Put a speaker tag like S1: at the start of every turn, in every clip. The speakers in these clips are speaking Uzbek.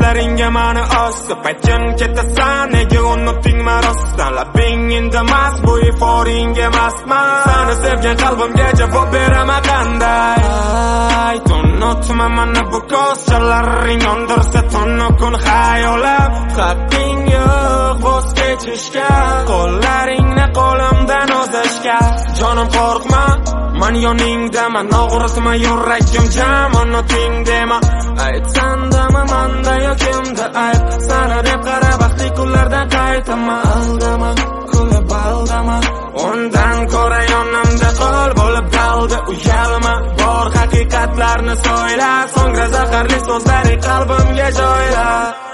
S1: qo'llaringga mani osdi paytgan ketasan nega unutdingmi rostdan labing indamas bu iforingga emasman seni sevgan qalbimga javob beraman qanday unutma mana bu ko'zalaring yondirsa tunu kun xayolam haqqing yo'q voz kechishga qo'llaringni qo'limdan uzishga jonim qo'rqma man yoningdaman og'ritma yuragim jam unuting dema aytsandami manda yo kimda ayb sana deb qara baxtli kunlardan qaytaman aldama kulib aldama undan ko'ra yonimda qol bo'lib dalda uyalma bor haqiqatlarni so'yla so'ngra zaharli so'zlaring qalbimga joyla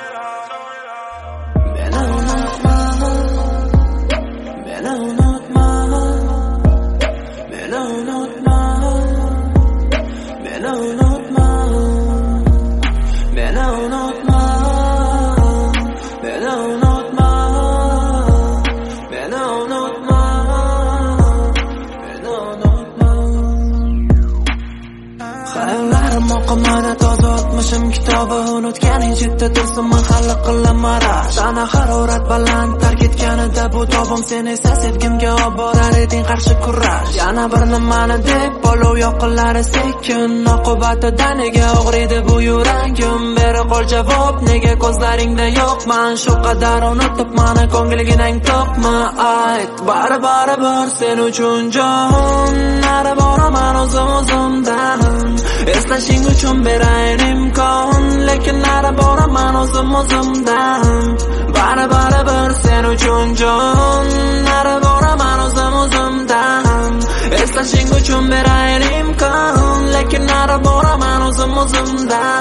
S2: Oqimada toza o'tmishim kitobi unutganing chetda tursin mahalla qilama rash sana harorat baland tark etganida bu tobim sen esa sevgimga olib borar eding qarshi kurash yana bir nimani deb olov yoqinlari sekin oqibatida nega og'riydi bu yuragim beri qol javob nega ko'zlaringda yo'qman shu qadar unutib mani ko'ngilginang to'qma ayt baribir sen uchun jon nari boraman o'zimdan eslashing uchun berayin imkon lekin nari boraman o'zimdan baribir sen uchun jon nari boraman o'zimdan eslashing uchun berayin imkon lekin nari boraman o'zimdan